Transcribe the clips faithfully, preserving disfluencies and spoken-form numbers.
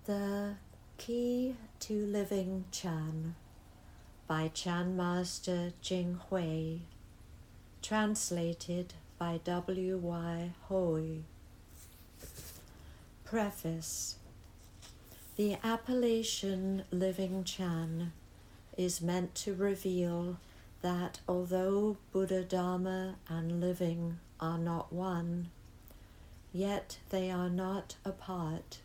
The Key to Living Chan by Chan Master Jing Hui, translated by W Y Hui. Preface. The appellation Living Chan is meant to reveal that although Buddha, Dharma, and living are not one, yet they are not apart.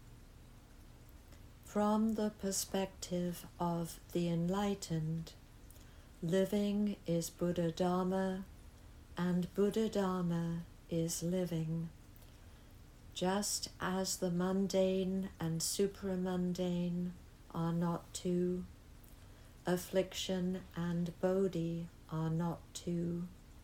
From the perspective of the enlightened, living is Buddha Dharma, and Buddha Dharma is living, just as the mundane and supramundane are not two, affliction and bodhi are not two,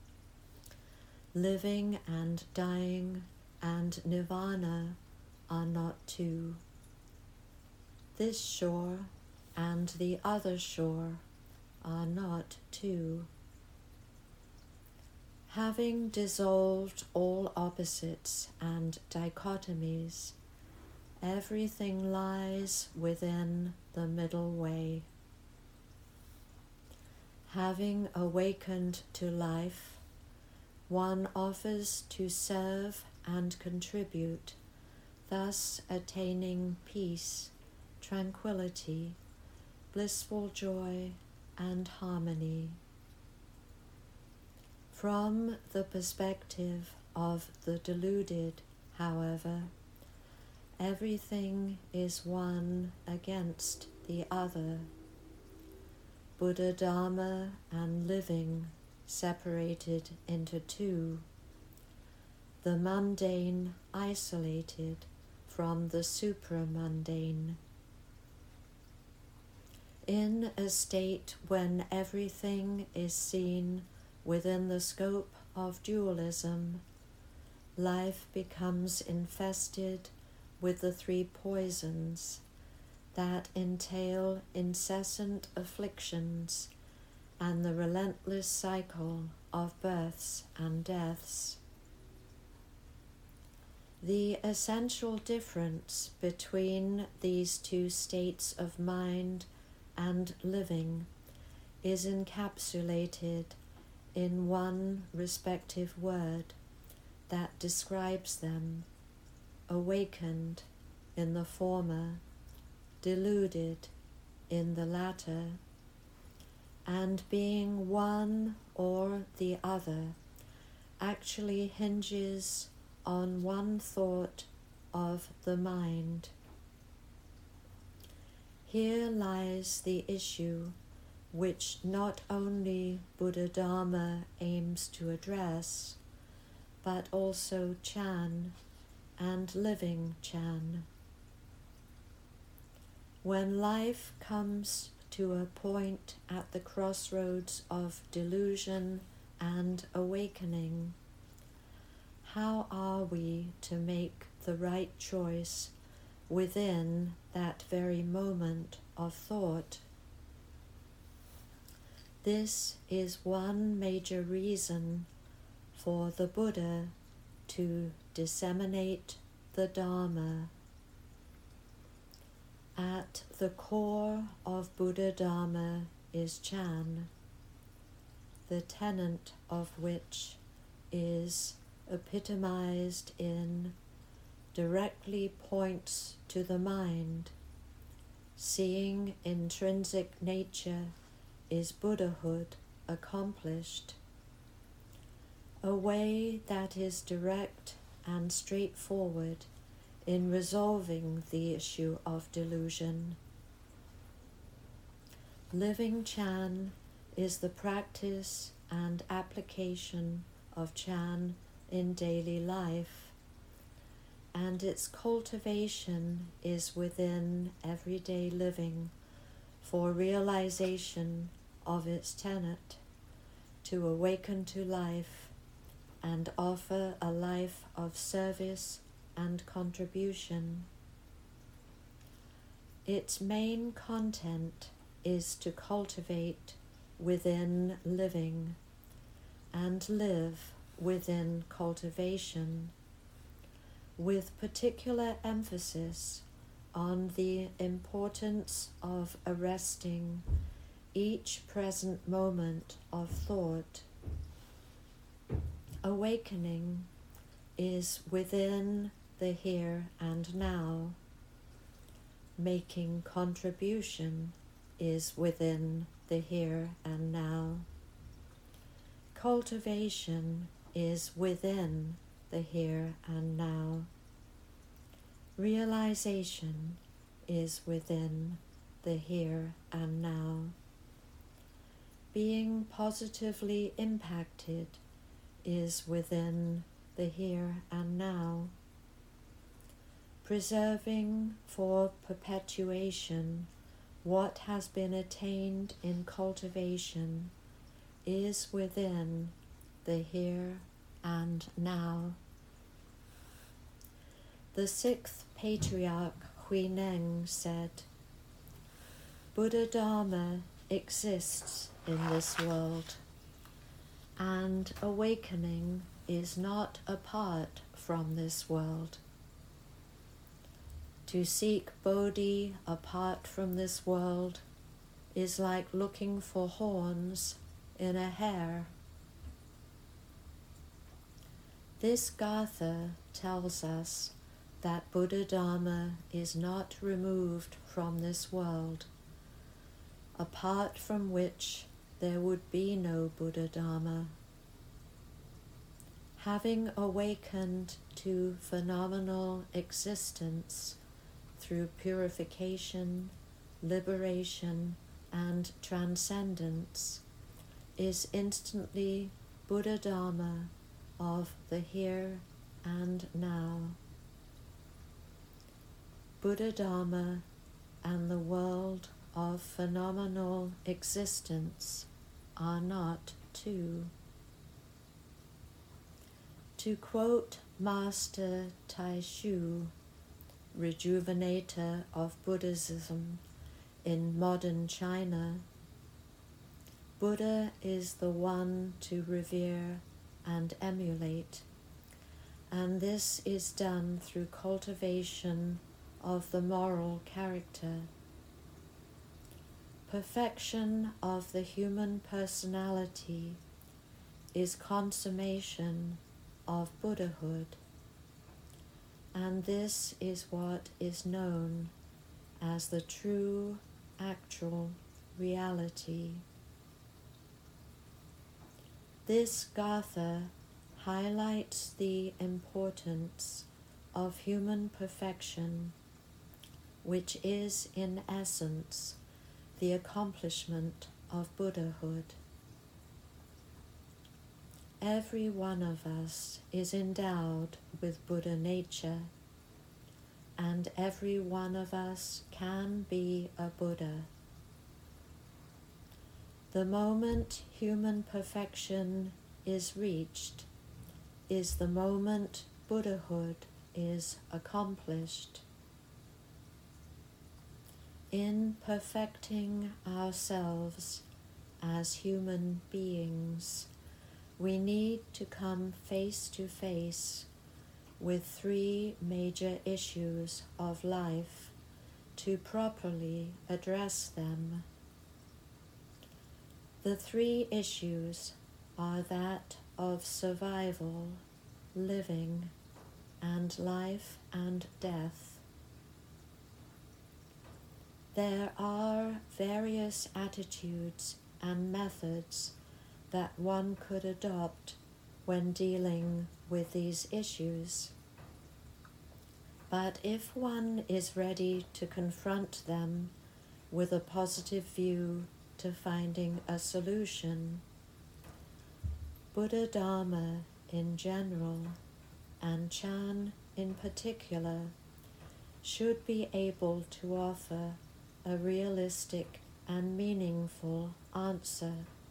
living and dying and nirvana are not two. This shore and the other shore are not two. Having dissolved all opposites and dichotomies, everything lies within the middle way. Having awakened to life, one offers to serve and contribute, thus attaining peace, tranquility, blissful joy, and harmony. From the perspective of the deluded, however, everything is one against the other. Buddha, Dharma, and living separated into two, the mundane isolated from the supramundane. In a state when everything is seen within the scope of dualism, life becomes infested with the three poisons that entail incessant afflictions and the relentless cycle of births and deaths. The essential difference between these two states of mind and living is encapsulated in one respective word that describes them: awakened in the former, deluded in the latter, and being one or the other actually hinges on one thought of the mind. Here lies the issue which not only Buddha Dharma aims to address, but also Chan and living Chan. When life comes to a point at the crossroads of delusion and awakening, how are we to make the right choice within that very moment of thought? This is one major reason for the Buddha to disseminate the Dharma. At the core of Buddha Dharma is Chan, the tenet of which is epitomized in directly points to the mind. Seeing intrinsic nature is Buddhahood accomplished. A way that is direct and straightforward in resolving the issue of delusion. Living Chan is the practice and application of Chan in daily life, and its cultivation is within everyday living for realization of its tenet, to awaken to life and offer a life of service and contribution. Its main content is to cultivate within living and live within cultivation, with particular emphasis on the importance of arresting each present moment of thought. Awakening is within the here and now. Making contribution is within the here and now. Cultivation is within the here and now. Realization is within the here and now. Being positively impacted is within the here and now. Preserving for perpetuation what has been attained in cultivation is within the here and now. The sixth patriarch Huineng said, Buddha Dharma exists in this world, and awakening is not apart from this world. To seek Bodhi apart from this world is like looking for horns in a hare. This Gatha tells us that Buddha Dharma is not removed from this world, apart from which there would be no Buddha Dharma. Having awakened to phenomenal existence through purification, liberation, and transcendence, is instantly Buddha Dharma of the here and now. Buddha Dharma and the world of phenomenal existence are not two. To quote Master Taishu, rejuvenator of Buddhism in modern China, Buddha is the one to revere and emulate, and this is done through cultivation of the moral character. Perfection of the human personality is consummation of Buddhahood, and this is what is known as the true, actual reality. This Gatha highlights the importance of human perfection, which is in essence the accomplishment of Buddhahood. Every one of us is endowed with Buddha nature, and every one of us can be a Buddha. The moment human perfection is reached is the moment Buddhahood is accomplished. In perfecting ourselves as human beings, we need to come face to face with three major issues of life to properly address them. The three issues are that of survival, living, and life and death. There are various attitudes and methods that one could adopt when dealing with these issues. But if one is ready to confront them with a positive view to finding a solution, Buddha Dharma in general, and Chan in particular, should be able to offer a realistic and meaningful answer.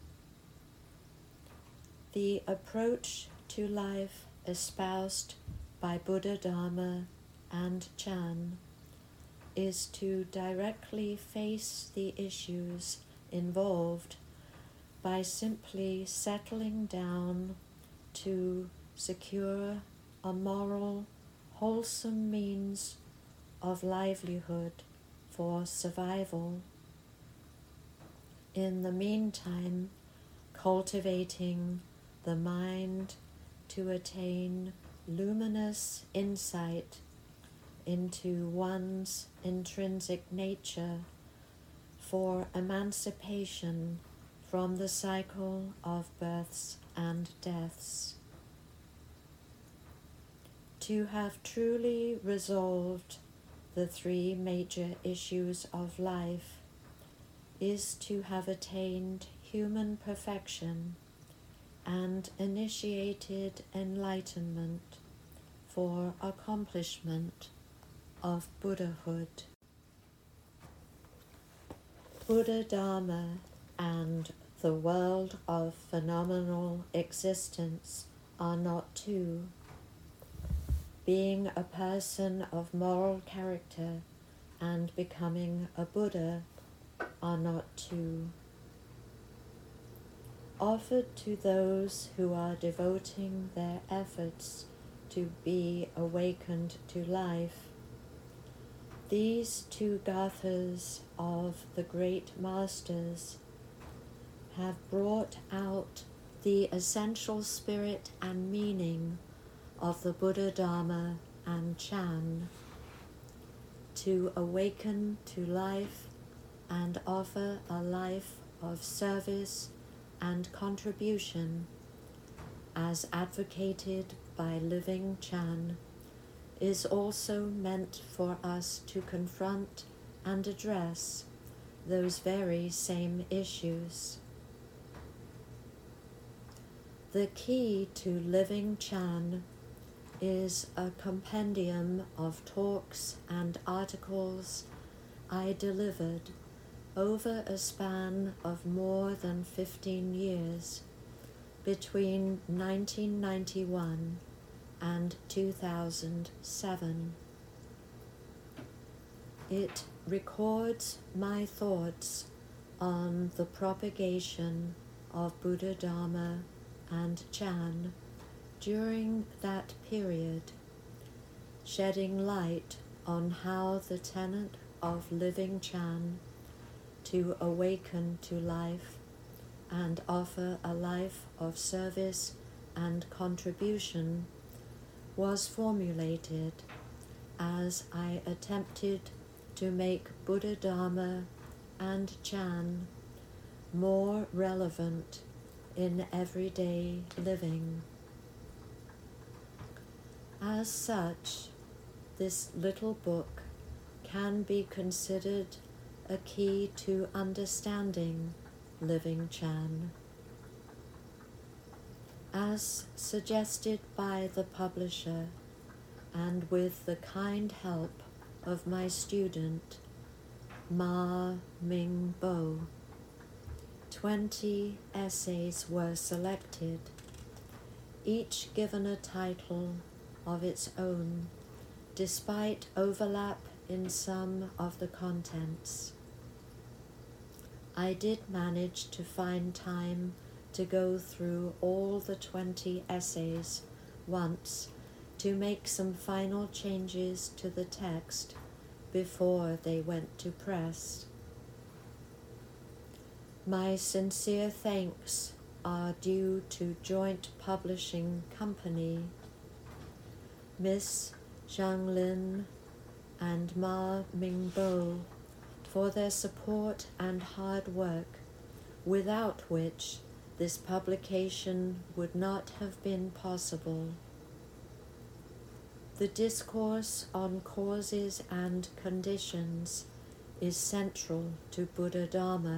The approach to life espoused by Buddha Dharma and Chan is to directly face the issues involved by simply settling down to secure a moral, wholesome means of livelihood for survival. In the meantime, cultivating the mind to attain luminous insight into one's intrinsic nature for emancipation from the cycle of births and deaths. To have truly resolved the three major issues of life is to have attained human perfection and initiated enlightenment for accomplishment of Buddhahood. Buddha Dharma and the world of phenomenal existence are not two. Being a person of moral character and becoming a Buddha are not two. Offered to those who are devoting their efforts to be awakened to life, these two gathas of the great masters have brought out the essential spirit and meaning of the Buddha Dharma and Chan, to awaken to life and offer a life of service and contribution, as advocated by Living Chan, is also meant for us to confront and address those very same issues. The key to Living Chan is a compendium of talks and articles I delivered over a span of more than fifteen years, between nineteen ninety-one and two thousand seven. It records my thoughts on the propagation of Buddha Dharma and Chan during that period, shedding light on how the tenet of Living Chan to awaken to life and offer a life of service and contribution was formulated as I attempted to make Buddha Dharma and Chan more relevant in everyday living. As such, this little book can be considered a key to understanding Living Chan. As suggested by the publisher, and with the kind help of my student, Ma Ming Bo, twenty essays were selected, each given a title of its own, despite overlap in some of the contents. I did manage to find time to go through all the twenty essays once to make some final changes to the text before they went to press. My sincere thanks are due to Joint Publishing Company, Miss Zhang Lin and Ma Mingbo, for their support and hard work, without which this publication would not have been possible. The discourse on causes and conditions is central to Buddha Dharma.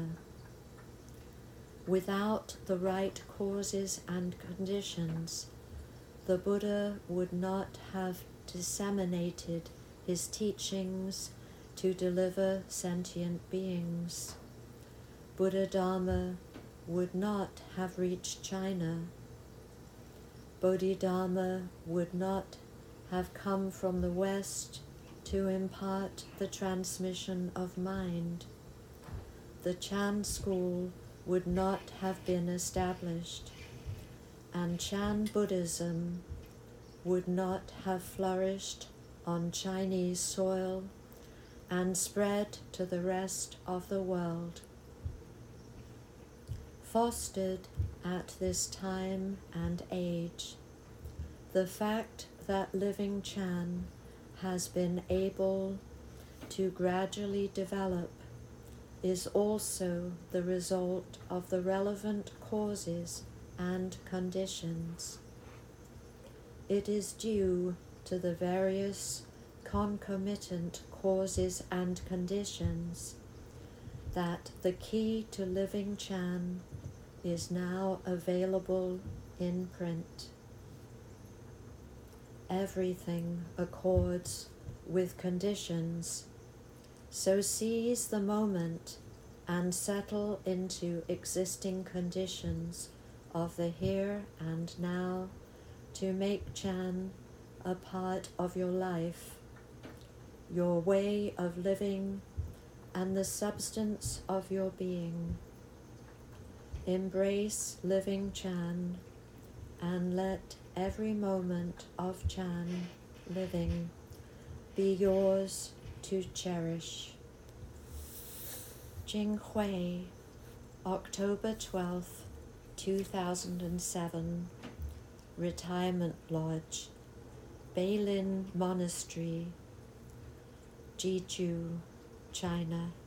Without the right causes and conditions, the Buddha would not have disseminated his teachings to deliver sentient beings. Buddha Dharma would not have reached China. Bodhidharma would not have come from the West to impart the transmission of mind. The Chan school would not have been established, and Chan Buddhism would not have flourished on Chinese soil and spread to the rest of the world. Fostered at this time and age, the fact that Living Chan has been able to gradually develop is also the result of the relevant causes and conditions. It is due to the various concomitant causes and conditions that the key to Living Chan is now available in print. Everything accords with conditions, so seize the moment and settle into existing conditions of the here and now to make Chan a part of your life, your way of living, and the substance of your being. Embrace Living Chan and let every moment of Chan living be yours to cherish. Jing Hui, October twelfth, two thousand seven, Retirement Lodge, Beilin Monastery, Jeju, China.